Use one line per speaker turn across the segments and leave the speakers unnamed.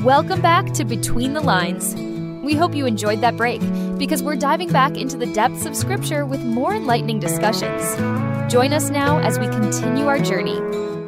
Welcome back to Between the Lines. We hope you enjoyed that break, because we're diving back into the depths of Scripture with more enlightening discussions. Join us now as we continue our journey.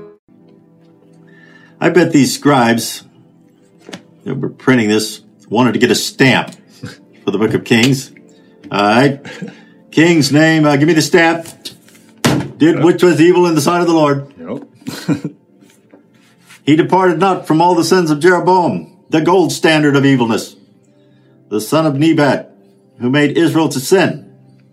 I bet these scribes that were printing this wanted to get a stamp for the book of Kings. All right. King's name, give me the stamp. Which was evil in the sight of the Lord.
Yep.
He departed not from all the sins of Jeroboam, the gold standard of evilness, the son of Nebat, who made Israel to sin.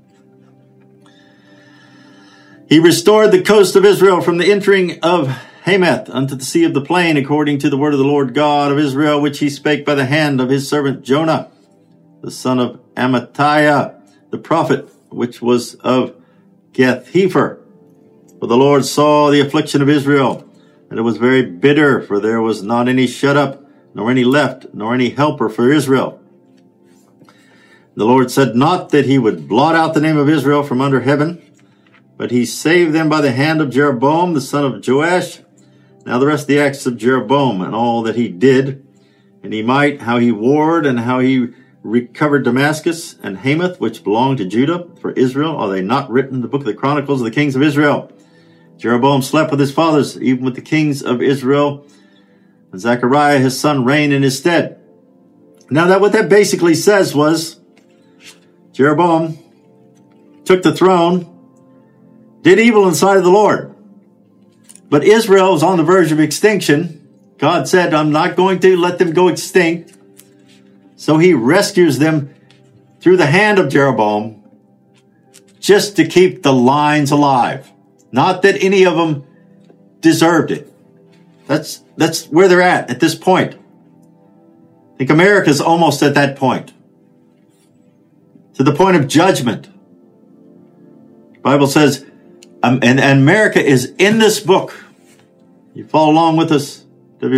He restored the coast of Israel from the entering of Hamath unto the sea of the plain, according to the word of the Lord God of Israel, which he spake by the hand of his servant Jonah, the son of Amittai, the prophet, which was of Gath-hepher. For the Lord saw the affliction of Israel, and it was very bitter, for there was not any shut up, nor any left, nor any helper for Israel. The Lord said not that he would blot out the name of Israel from under heaven, but he saved them by the hand of Jeroboam, the son of Joash. Now the rest of the acts of Jeroboam and all that he did, and he might, how he warred, and how he recovered Damascus and Hamath, which belonged to Judah, for Israel, are they not written in the book of the Chronicles of the kings of Israel? Jeroboam slept with his fathers, even with the kings of Israel, and Zechariah his son reigned in his stead. Now what that basically says was, Jeroboam took the throne, did evil in the sight of the Lord. But Israel was on the verge of extinction. God said, I'm not going to let them go extinct. So he rescues them through the hand of Jeroboam just to keep the lines alive. Not that any of them deserved it. That's where they're at this point. I think America's almost at that point. To the point of judgment. The Bible says, and America is in this book. You follow along with us,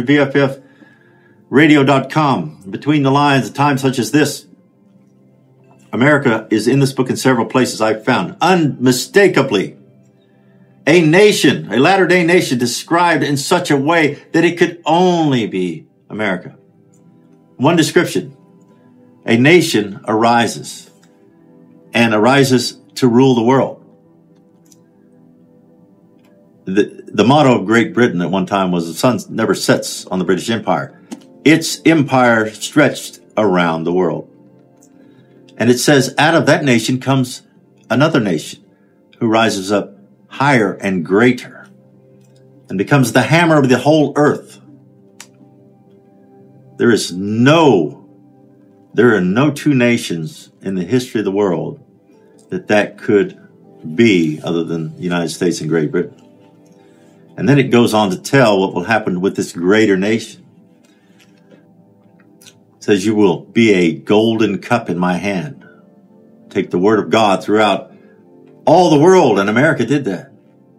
WBFFradio.com. Between the lines, at times such as this, America is in this book in several places I've found. Unmistakably, a nation, a latter-day nation described in such a way that it could only be America. One description, a nation arises and arises to rule the world. The motto of Great Britain at one time was the sun never sets on the British Empire. Its empire stretched around the world. And it says out of that nation comes another nation who rises up higher and greater and becomes the hammer of the whole earth. There are no two nations in the history of the world that could be other than the United States and Great Britain. And then it goes on to tell what will happen with this greater nation. It says, you will be a golden cup in my hand. Take the word of God throughout all the world, and America did that.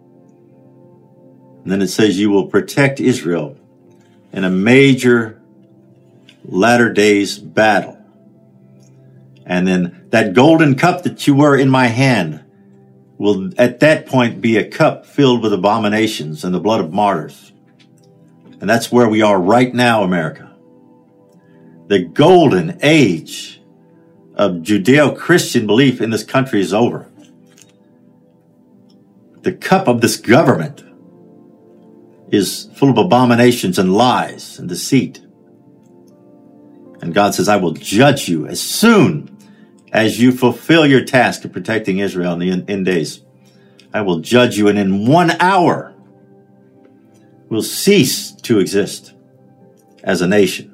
And then it says you will protect Israel in a major latter days battle. And then that golden cup that you were in my hand will at that point be a cup filled with abominations and the blood of martyrs. And that's where we are right now, America. The golden age of Judeo-Christian belief in this country is over. The cup of this government is full of abominations and lies and deceit. And God says, I will judge you as soon as you fulfill your task of protecting Israel in the end days. I will judge you, and in 1 hour will cease to exist as a nation.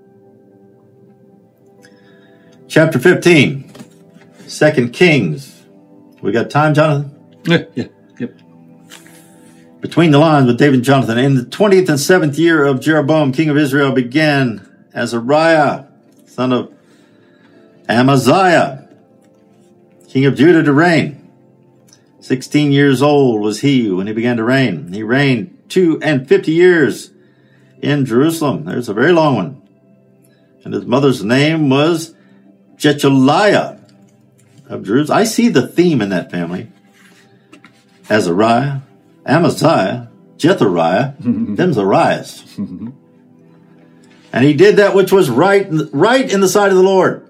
Chapter 15, 2 Kings. We got time, Jonathan?
Yeah.
Between the lines with David and Jonathan. In the 20th and 7th year of Jeroboam, king of Israel, began Azariah, son of Amaziah, king of Judah, to reign. 16 years old was he when he began to reign. He reigned 52 years in Jerusalem. There's a very long one. And his mother's name was Jechaliah of Jerusalem. I see the theme in that family. Azariah, Amaziah, Jethariah, them's Ariahs. And he did that which was right in the sight of the Lord.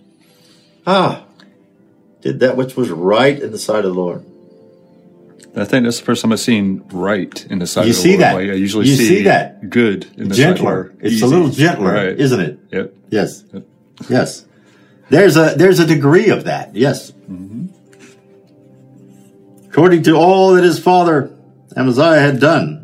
Did that which was right in the sight of the Lord.
I think that's the first time I've seen right in the sight of the Lord.
You see that?
Like I usually
you see that?
Good in the
gentler.
sight.
It's a little gentler,
right.
Isn't it?
Yep.
Yes.
Yep.
Yes. There's a degree of that. Yes. Mm-hmm. According to all that his father Amaziah had done.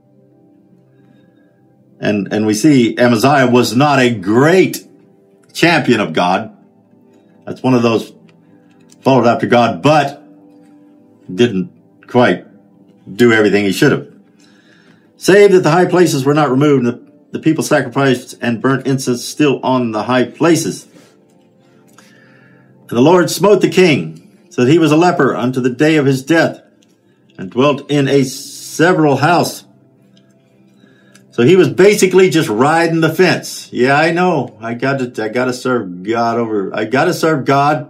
And we see Amaziah was not a great champion of God. That's one of those followed after God, but didn't quite do everything he should have. Save that the high places were not removed, and the people sacrificed and burnt incense still on the high places. And the Lord smote the king, so that he was a leper unto the day of his death, and dwelt in a several house. So he was basically just riding the fence. Yeah, I know. I got to serve God I got to serve God.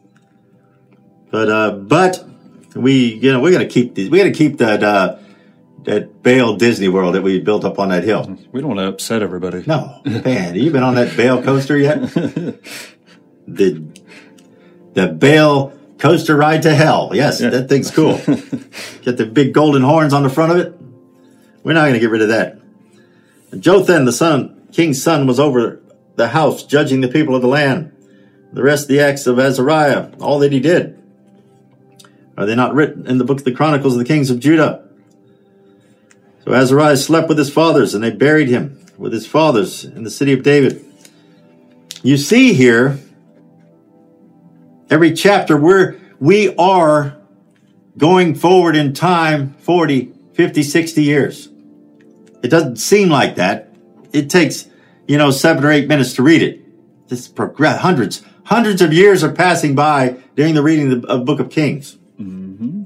But we're going to keep these. We got to keep that Bale Disney World that we built up on that hill.
We don't want to upset everybody.
No, man, have you been on that Bale coaster yet? the Bale coaster ride to hell. Yes, yeah. That thing's cool. Got the big golden horns on the front of it. We're not going to get rid of that. And Jotham, the king's son, was over the house, judging the people of the land. The rest of the acts of Azariah, all that he did, are they not written in the book of the Chronicles of the kings of Judah? So Azariah slept with his fathers, and they buried him with his fathers in the city of David. You see here, every chapter we are going forward in time 40, 50, 60 years. It doesn't seem like that. It takes, 7 or 8 minutes to read it. This progress. Hundreds of years are passing by during the reading of the book of Kings. Mm-hmm.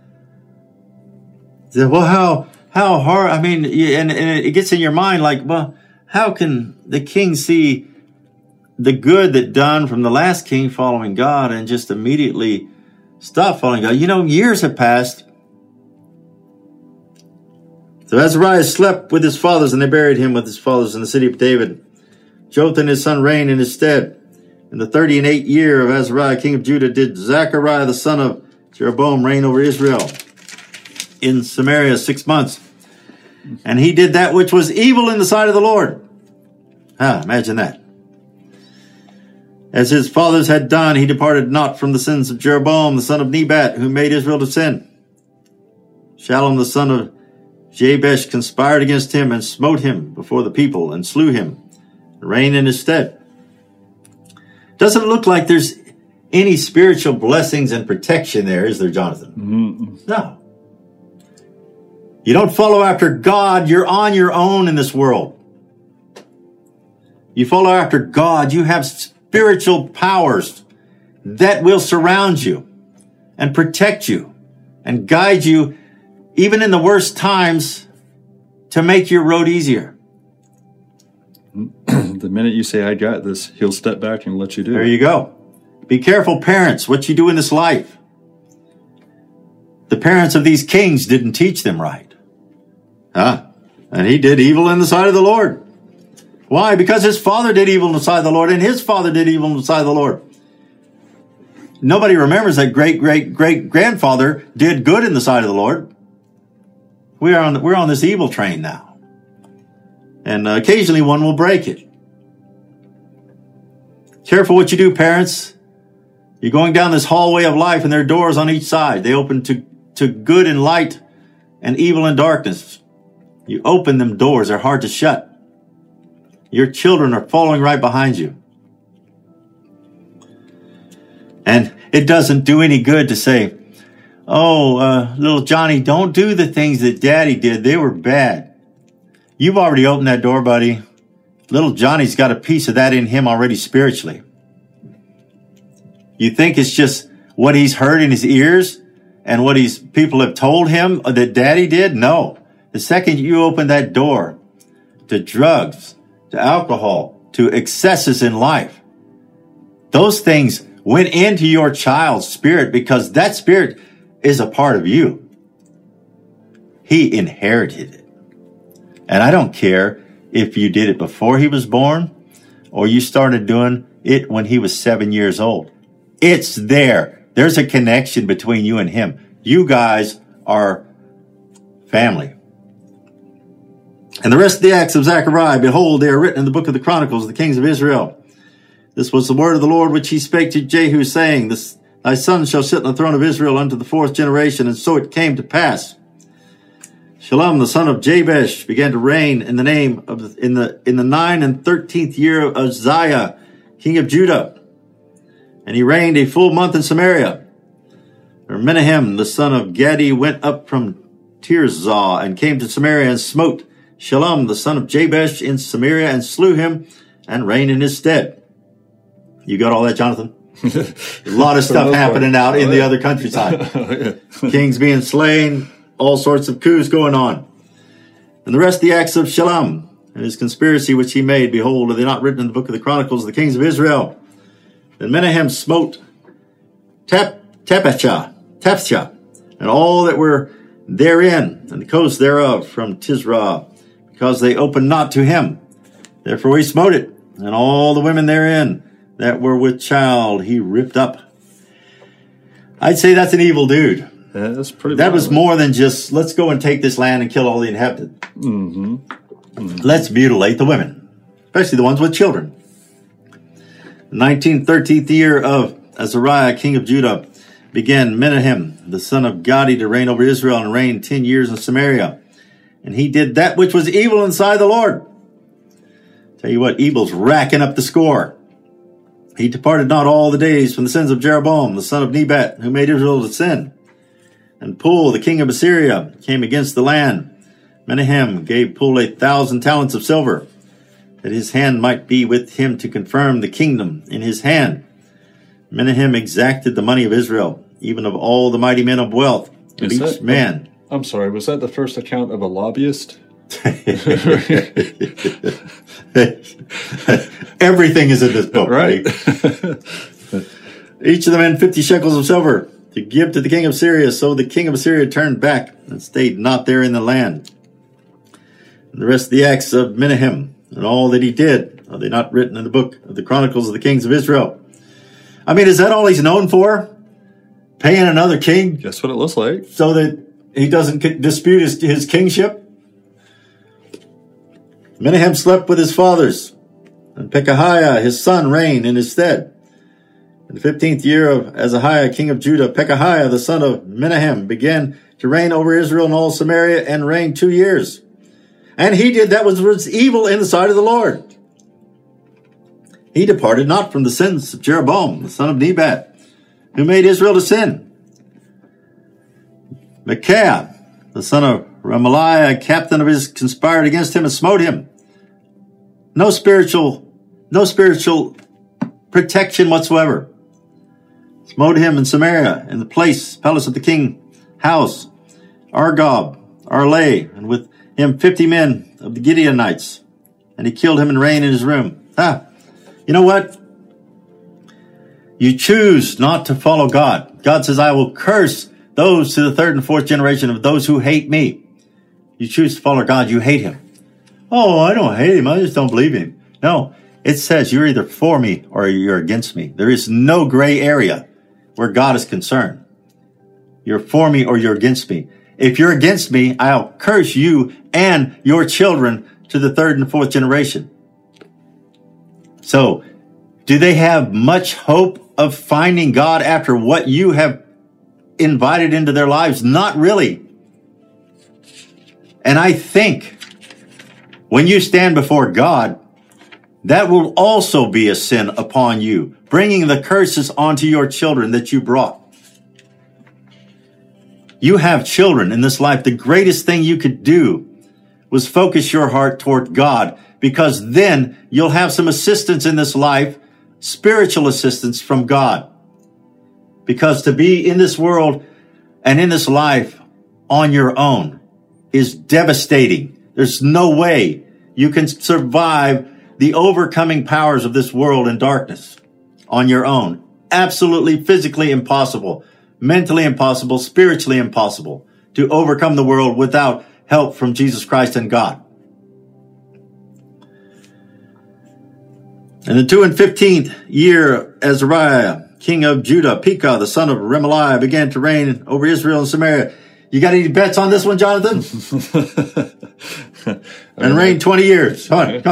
So, well, how hard? I mean, and it gets in your mind like, well, how can the king see the good that done from the last king following God and just immediately stop following God? Years have passed. So Azariah slept with his fathers, and they buried him with his fathers in the city of David. Jotham his son reigned in his stead. In the 38th year of Azariah, king of Judah, did Zechariah the son of Jeroboam reign over Israel in Samaria 6 months. And he did that which was evil in the sight of the Lord. Imagine that. As his fathers had done, he departed not from the sins of Jeroboam the son of Nebat, who made Israel to sin. Shallum the son of Jabesh conspired against him and smote him before the people and slew him, and reigned in his stead. Doesn't look like there's any spiritual blessings and protection there, is there, Jonathan? Mm-mm. No. You don't follow after God, you're on your own in this world. You follow after God, you have spiritual powers that will surround you and protect you and guide you even in the worst times, to make your road easier.
The minute you say, I got this, he'll step back and let you do it.
There you go. Be careful, parents, what you do in this life. The parents of these kings didn't teach them right. And he did evil in the sight of the Lord. Why? Because his father did evil in the sight of the Lord, and his father did evil in the sight of the Lord. Nobody remembers that great-great-great-grandfather did good in the sight of the Lord. We're on this evil train now. And occasionally one will break it. Careful what you do, parents. You're going down this hallway of life and there are doors on each side. They open to good and light and evil and darkness. You open them doors. They're hard to shut. Your children are following right behind you. And it doesn't do any good to say, little Johnny, don't do the things that Daddy did. They were bad. You've already opened that door, buddy. Little Johnny's got a piece of that in him already spiritually. You think it's just what he's heard in his ears and what people have told him that Daddy did? No. The second you open that door to drugs, to alcohol, to excesses in life, those things went into your child's spirit because that spirit is a part of you. He inherited it. And I don't care if you did it before he was born or you started doing it when he was 7 years old. It's there. There's a connection between you and him. You guys are family. And the rest of the acts of Zechariah, behold, they are written in the book of the Chronicles of the kings of Israel. This was the word of the Lord which he spake to Jehu, saying, Thy son shall sit on the throne of Israel unto the 4th generation. And so it came to pass. Shallum, the son of Jabesh, began to reign in the 9 and 13th year of Uzziah, king of Judah. And he reigned a full month in Samaria. And Menahem, the son of Gadi, went up from Tirzah and came to Samaria and smote Shallum, the son of Jabesh, in Samaria, and slew him and reigned in his stead. You got all that, Jonathan? A lot of stuff happening out in the other countryside. Kings being slain, all sorts of coups going on. And the rest of the acts of Shallum and his conspiracy which he made, behold, are they not written in the book of the Chronicles of the kings of Israel? Then Menahem smote Tapshah, and all that were therein, and the coast thereof from Tisrah, because they opened not to him. Therefore he smote it, and all the women therein that were with child he ripped up. I'd say that's an evil dude.
Yeah, that's pretty.
That was more than just, let's go and take this land and kill all the inhabitants. Let's mutilate the women, especially the ones with children. The 13th year of Azariah, king of Judah, began Menahem, the son of Gadi, to reign over Israel, and reigned 10 years in Samaria. And he did that which was evil inside the Lord. Tell you what, evil's racking up the score. He departed not all the days from the sins of Jeroboam, the son of Nebat, who made Israel to sin. And Pul, the king of Assyria, came against the land. Menahem gave Pul 1,000 talents of silver, that his hand might be with him to confirm the kingdom in his hand. Menahem exacted the money of Israel, even of all the mighty men of wealth, of each man.
I'm sorry, was that the first account of a lobbyist?
Everything is in this book,
right?
Each of the men 50 shekels of silver to give to the king of Syria. So the king of Assyria turned back and stayed not there in the land. And the rest of the acts of Menahem and all that he did, are they not written in the book of the Chronicles of the kings of Israel? I mean, is that all he's known for? Paying another king?
That's what it looks like.
So that he doesn't dispute his kingship? Menahem slept with his fathers, and Pekahiah, his son, reigned in his stead. In the 15th year of Ahaziah, king of Judah, Pekahiah, the son of Menahem, began to reign over Israel and all Samaria, and reigned 2 years. And he did that which was evil in the sight of the Lord. He departed not from the sins of Jeroboam, the son of Nebat, who made Israel to sin. Micaiah, the son of Remaliah, a captain of his, conspired against him and smote him. No spiritual protection whatsoever. Smote him in Samaria, in the palace of the king house, Argob, Arlay, and with him 50 men of the Gideonites. And he killed him and reigned in his room. You know what? You choose not to follow God. God says, I will curse those to the 3rd and 4th generation of those who hate me. You choose to follow God, you hate him. Oh, I don't hate him. I just don't believe him. No, it says you're either for me or you're against me. There is no gray area where God is concerned. You're for me or you're against me. If you're against me, I'll curse you and your children to the 3rd and 4th generation. So, do they have much hope of finding God after what you have invited into their lives? Not really. And I think when you stand before God, that will also be a sin upon you, bringing the curses onto your children that you brought. You have children in this life. The greatest thing you could do was focus your heart toward God, because then you'll have some assistance in this life, spiritual assistance from God. Because to be in this world and in this life on your own is devastating. There's no way you can survive the overcoming powers of this world and darkness on your own. Absolutely physically impossible, mentally impossible, spiritually impossible to overcome the world without help from Jesus Christ and God. In the 215th year, Azariah, king of Judah, Pekah, the son of Remaliah, began to reign over Israel and Samaria. You got any bets on this one, Jonathan? And reigned 20 years. Come on.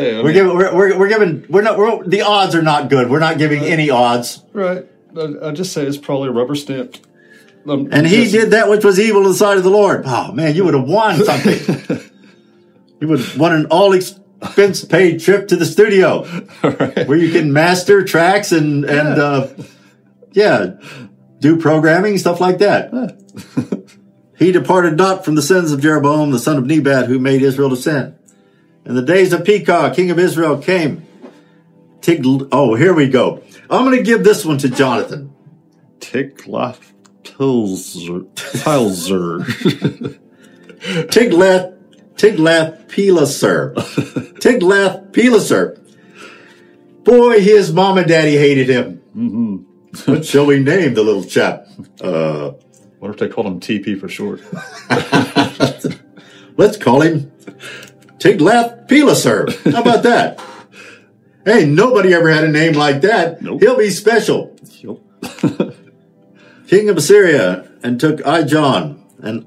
The odds are not good. We're not giving any odds.
Right. I'll just say it's probably rubber stamped.
And he did that which was evil in the sight of the Lord. Oh, man, you would have won something. You would have won an all-expense paid trip to the studio, right, where you can master tracks and do programming, stuff like that. He departed not from the sins of Jeroboam, the son of Nebat, who made Israel to sin. In the days of Pekah, king of Israel, came. Here we go. I'm going to give this one to Jonathan.
Tiglath-Pileser.
Tiglath-Pileser. Boy, his mom and daddy hated him. Mm-hmm. What shall we name the little chap?
What if they called him TP for short?
Let's call him Tiglath-Pileser. How about that? Hey, nobody ever had a name like that. Nope. He'll be special. Yep. King of Assyria, and took Ijon and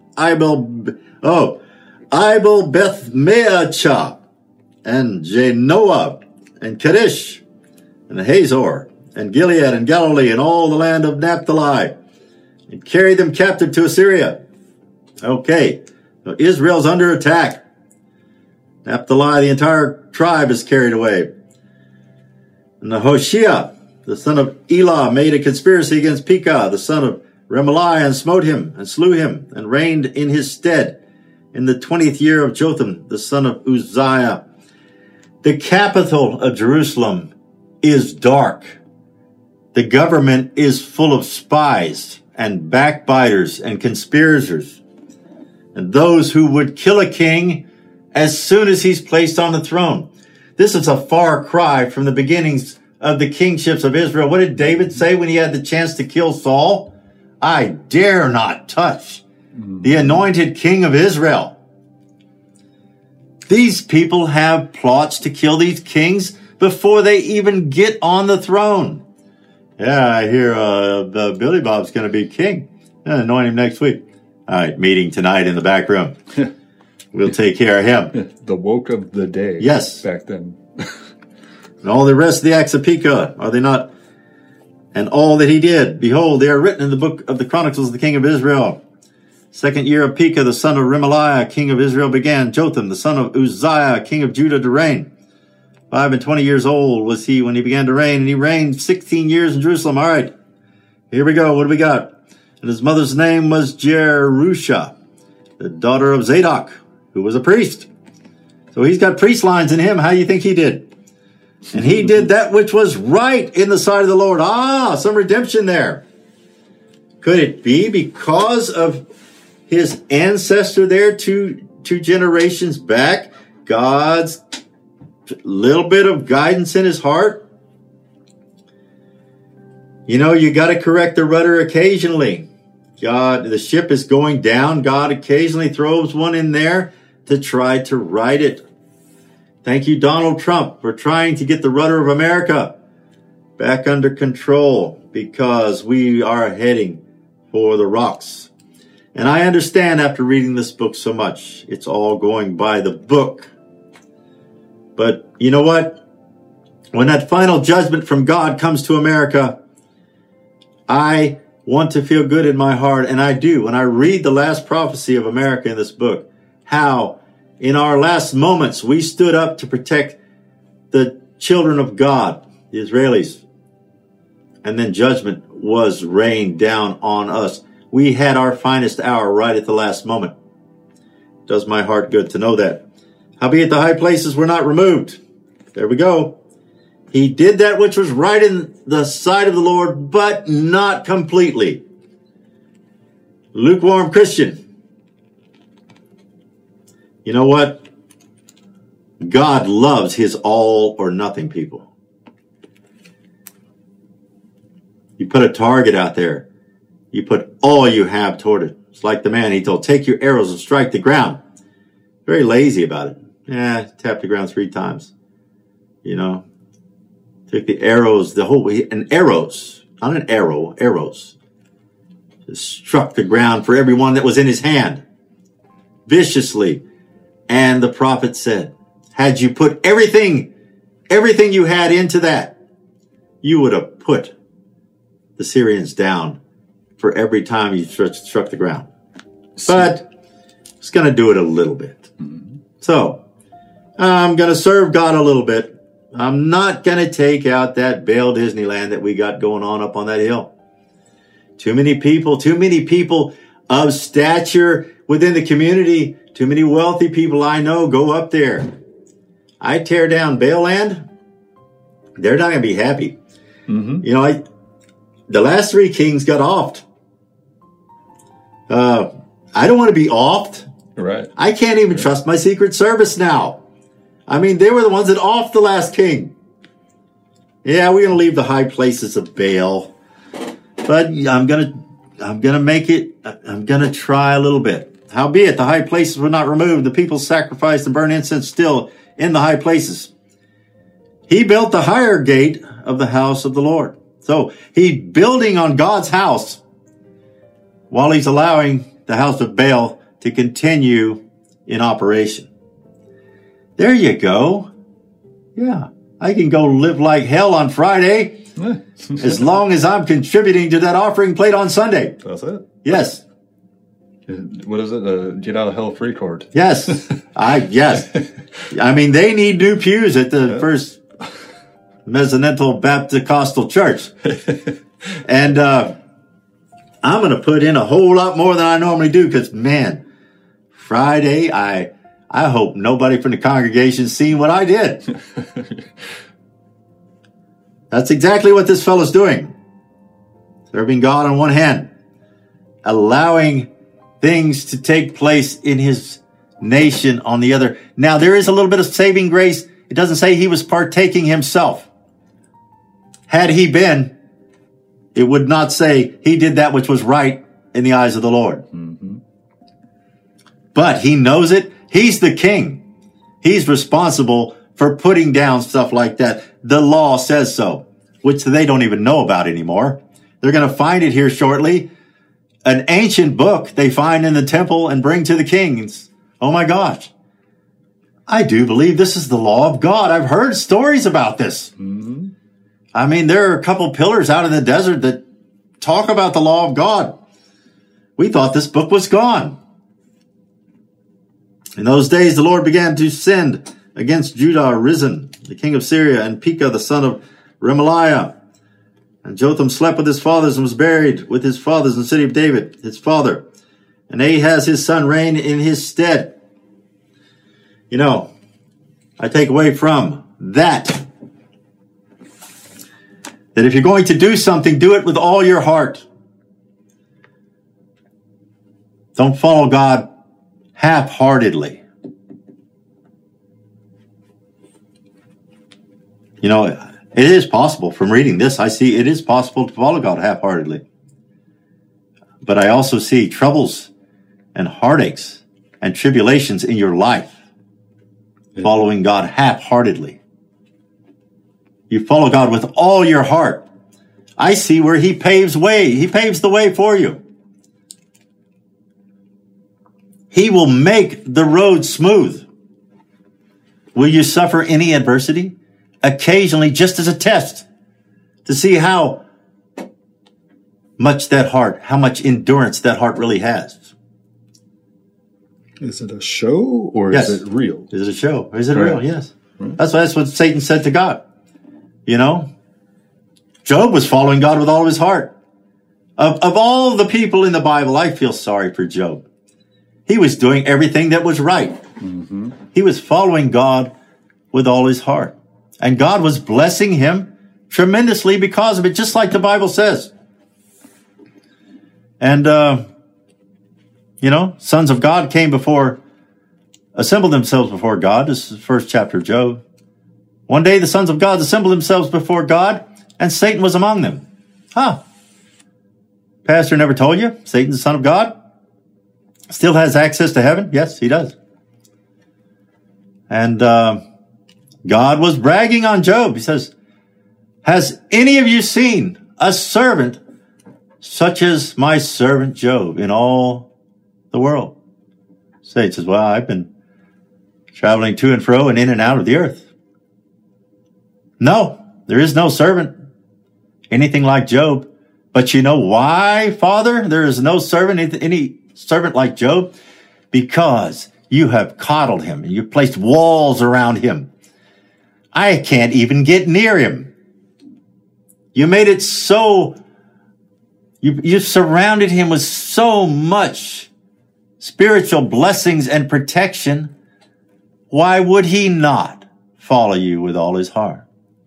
Ibel-Beth-Maachah and Janoah and Kadesh and Hazor and Gilead and Galilee and all the land of Naphtali, and carried them captive to Assyria. Okay, so Israel's under attack. Naphtali, the entire tribe, is carried away. And Hoshea, the son of Elah, made a conspiracy against Pekah, the son of Remaliah, and smote him and slew him and reigned in his stead in the 20th year of Jotham, the son of Uzziah. The capital of Jerusalem is dark. The government is full of spies and backbiters and conspirators, and those who would kill a king as soon as he's placed on the throne. This is a far cry from the beginnings of the kingships of Israel. What did David say when he had the chance to kill Saul? I dare not touch the anointed king of Israel. These people have plots to kill these kings before they even get on the throne. Yeah, I hear Billy Bob's going to be king. Anoint him next week. All right, meeting tonight in the back room. We'll take care of him.
The woke of the day.
Yes.
Back then.
And all the rest of the acts of Pekah, are they not? And all that he did, behold, they are written in the book of the Chronicles of the king of Israel. 2nd year of Pekah, the son of Remaliah, king of Israel, began Jotham, the son of Uzziah, king of Judah, to reign. 25 years old was he when he began to reign, and he reigned 16 years in Jerusalem. All right, here we go. What do we got? And his mother's name was Jerusha, the daughter of Zadok, who was a priest. So he's got priest lines in him. How do you think he did? And he did that which was right in the sight of the Lord. Some redemption there. Could it be because of his ancestor there two generations back? God's little bit of guidance in his heart? You know, you got to correct the rudder occasionally. The ship is going down. God occasionally throws one in there to try to right it. Thank you, Donald Trump, for trying to get the rudder of America back under control, because we are heading for the rocks. And I understand after reading this book so much, it's all going by the book. But you know what? When that final judgment from God comes to America, I want to feel good in my heart, and I do. When I read the last prophecy of America in this book, how in our last moments we stood up to protect the children of God, the Israelis, and then judgment was rained down on us. We had our finest hour right at the last moment. It does my heart good to know that. Howbeit the high places were not removed. There we go. He did that which was right in the sight of the Lord, but not completely. Lukewarm Christian. You know what? God loves his all or nothing people. You put a target out there. You put all you have toward it. It's like the man he told, take your arrows and strike the ground. Very lazy about it. Tap the ground 3 times. You know, Took the arrows, arrows, not an arrow, arrows. Just struck the ground for everyone that was in his hand, viciously. And the prophet said, had you put everything you had into that, you would have put the Syrians down for every time you struck the ground. But it's going to do it a little bit. So I'm going to serve God a little bit. I'm not going to take out that Baal Disneyland that we got going on up on that hill. Too many people of stature within the community, too many wealthy people I know go up there. I tear down Baal land, they're not going to be happy. You know, the last 3 kings got offed. I don't want to be offed.
Right.
I can't even trust my Secret Service now. I mean, they were the ones that offed the last king. Yeah, we're going to leave the high places of Baal. But I'm going to make it, I'm going to try a little bit. Howbeit, the high places were not removed. The people sacrificed and burned incense still in the high places. He built the higher gate of the house of the Lord. So he's building on God's house while he's allowing the house of Baal to continue in operation. There you go. Yeah, I can go live like hell on Friday as long as I'm contributing to that offering plate on Sunday.
That's it.
Yes.
What is it? Get out of hell free card.
Yes. Yes. I mean, they need new pews at the First Mezzonintal Baptist Costal Church. And I'm going to put in a whole lot more than I normally do because, man, Friday, I hope nobody from the congregation's seen what I did. That's exactly what this fellow's doing. Serving God on one hand, allowing things to take place in his nation on the other. Now, there is a little bit of saving grace. It doesn't say he was partaking himself. Had he been, it would not say he did that which was right in the eyes of the Lord. But he knows it. He's the king. He's responsible for putting down stuff like that. The law says so, which they don't even know about anymore. They're going to find it here shortly. An ancient book they find in the temple and bring to the kings. Oh my gosh. I do believe this is the law of God. I've heard stories about this. I mean, there are a couple pillars out in the desert that talk about the law of God. We thought this book was gone. In those days, the Lord began to send against Judah Rezin, the king of Syria, and Pekah, the son of Remaliah. And Jotham slept with his fathers and was buried with his fathers in the city of David, his father. And Ahaz, his son, reigned in his stead. You know, I take away from that if you're going to do something, do it with all your heart. Don't follow God half-heartedly. You know, it is possible. From reading this, I see it is possible to follow God half-heartedly. But I also see troubles and heartaches and tribulations in your life following God half-heartedly. You follow God with all your heart. I see where he paves way. He paves the way for you. He will make the road smooth. Will you suffer any adversity? Occasionally, just as a test to see how much endurance that heart really has.
Is it a show or
Yes.
is it real?
Is it a show? Is it
Right.
real? Yes. That's what Satan said to God. You know, Job was following God with all of his heart. Of all the people in the Bible, I feel sorry for Job. He was doing everything that was right. He was following God with all his heart. And God was blessing him tremendously because of it, just like the Bible says. And, you know, sons of God assembled themselves before God. This is the first chapter of Job. One day the sons of God assembled themselves before God, and Satan was among them. Pastor never told you Satan's the son of God? Still has access to heaven? Yes, he does. And God was bragging on Job. He says, Has any of you seen a servant such as my servant Job in all the world? Satan says, well, I've been traveling to and fro and in and out of the earth. No, there is no servant anything like Job. But you know why, Father? There is no servant, any servant like Job? Because you have coddled him and you placed walls around him. I can't even get near him. You made it so, you surrounded him with so much spiritual blessings and protection. Why would he not follow you with all his heart?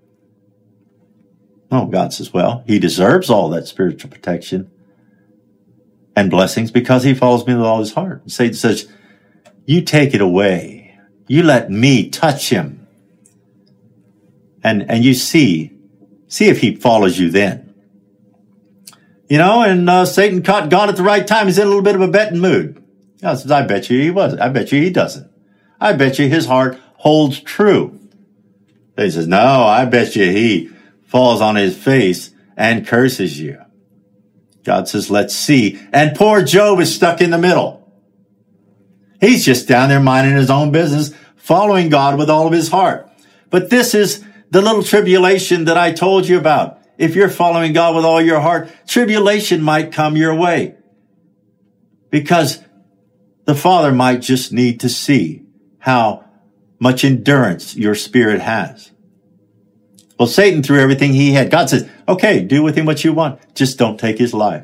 Oh, God says, well, he deserves all that spiritual protection and blessings because he follows me with all his heart. And Satan says, you take it away. You let me touch him. And you see if he follows you then. You know, and Satan caught God at the right time. He's in a little bit of a betting mood. God says, I bet you he wasn't. I bet you he doesn't. I bet you his heart holds true. He says, no, I bet you he falls on his face and curses you. God says, let's see. And poor Job is stuck in the middle. He's just down there minding his own business, following God with all of his heart. But this is the little tribulation that I told you about. If you're following God with all your heart, tribulation might come your way. Because the Father might just need to see how much endurance your spirit has. Well, Satan threw everything he had. God says, okay, do with him what you want. Just don't take his life.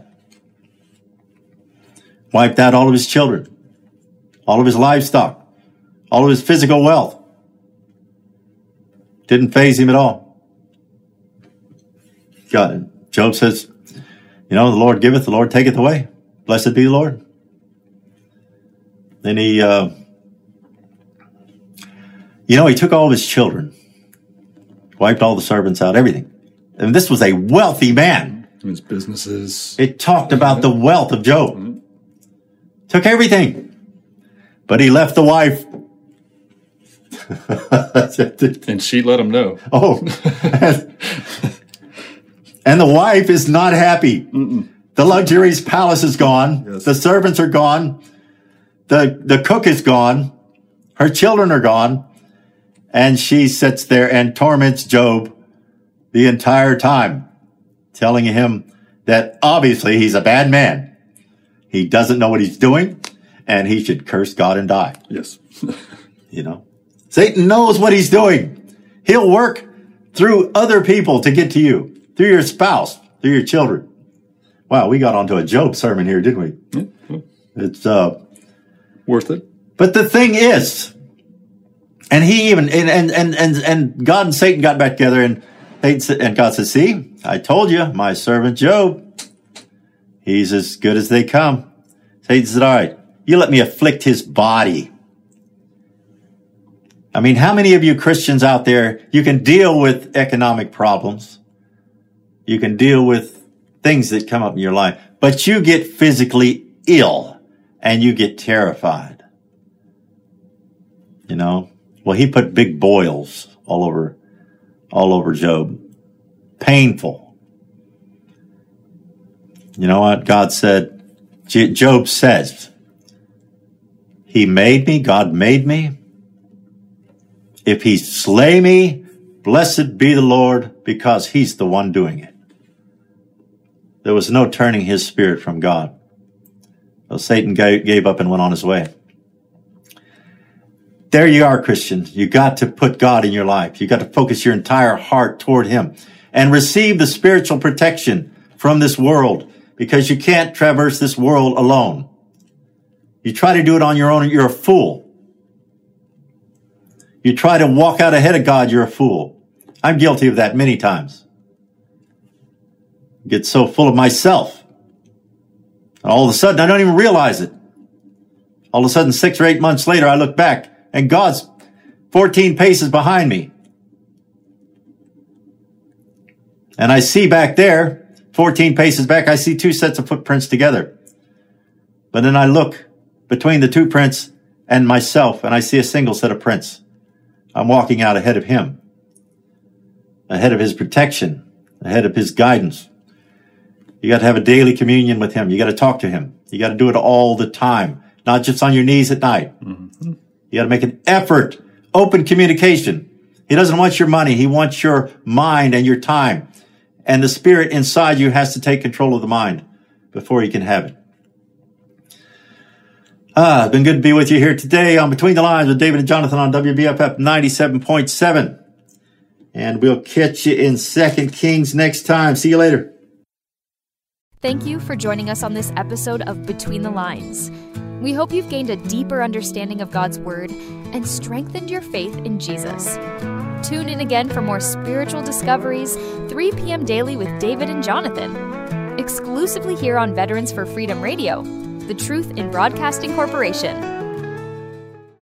Wiped out all of his children, all of his livestock, all of his physical wealth. Didn't faze him at all. Job says, you know, the Lord giveth, the Lord taketh away. Blessed be the Lord. Then he took all of his children, wiped all the servants out, everything. And this was a wealthy man.
His businesses.
It talked about the wealth of Job. Mm-hmm. Took everything. But he left the wife.
And she let him know.
Oh. And the wife is not happy.
Mm-mm.
The luxurious palace is gone.
Yes.
The servants are gone. The cook is gone. Her children are gone. And she sits there and torments Job the entire time, telling him that obviously he's a bad man. He doesn't know what he's doing, and he should curse God and die.
Yes.
You know, Satan knows what he's doing. He'll work through other people to get to you, through your spouse, through your children. Wow, we got onto a Job sermon here, didn't we?
Mm-hmm.
It's
worth it.
But the thing is, and he even and God and Satan got back together, and God said, "See, I told you, my servant Job, he's as good as they come." Satan said, "All right, you let me afflict his body." I mean, how many of you Christians out there, you can deal with economic problems, you can deal with things that come up in your life, but you get physically ill and you get terrified. You know? Well, he put big boils all over Job. Painful. You know what? God said, Job says, he made me, God made me. If he slay me, blessed be the Lord, because he's the one doing it. There was no turning his spirit from God. So Satan gave up and went on his way. There you are, Christians. You got to put God in your life. You got to focus your entire heart toward him and receive the spiritual protection from this world, because you can't traverse this world alone. You try to do it on your own, you're a fool. You try to walk out ahead of God, you're a fool. I'm guilty of that many times. I get so full of myself. All of a sudden, I don't even realize it. All of a sudden, 6 or 8 months later, I look back and God's 14 paces behind me. And I see back there, 14 paces back, I see 2 sets of footprints together. But then I look between the 2 prints and myself, and I see a single set of prints. I'm walking out ahead of him. ahead of his protection, ahead of his guidance. You got to have a daily communion with him. You got to talk to him. You got to do it all the time, not just on your knees at night. Mm-hmm. You got to make an effort, open communication. He doesn't want your money. He wants your mind and your time. And the spirit inside you has to take control of the mind before he can have it. It's been good to be with you here today on Between the Lines with David and Jonathan on WBFF 97.7. And we'll catch you in 2 Kings next time. See you later.
Thank you for joining us on this episode of Between the Lines. We hope you've gained a deeper understanding of God's Word and strengthened your faith in Jesus. Tune in again for more spiritual discoveries, 3 p.m. daily with David and Jonathan. Exclusively here on Veterans for Freedom Radio, the Truth in Broadcasting Corporation.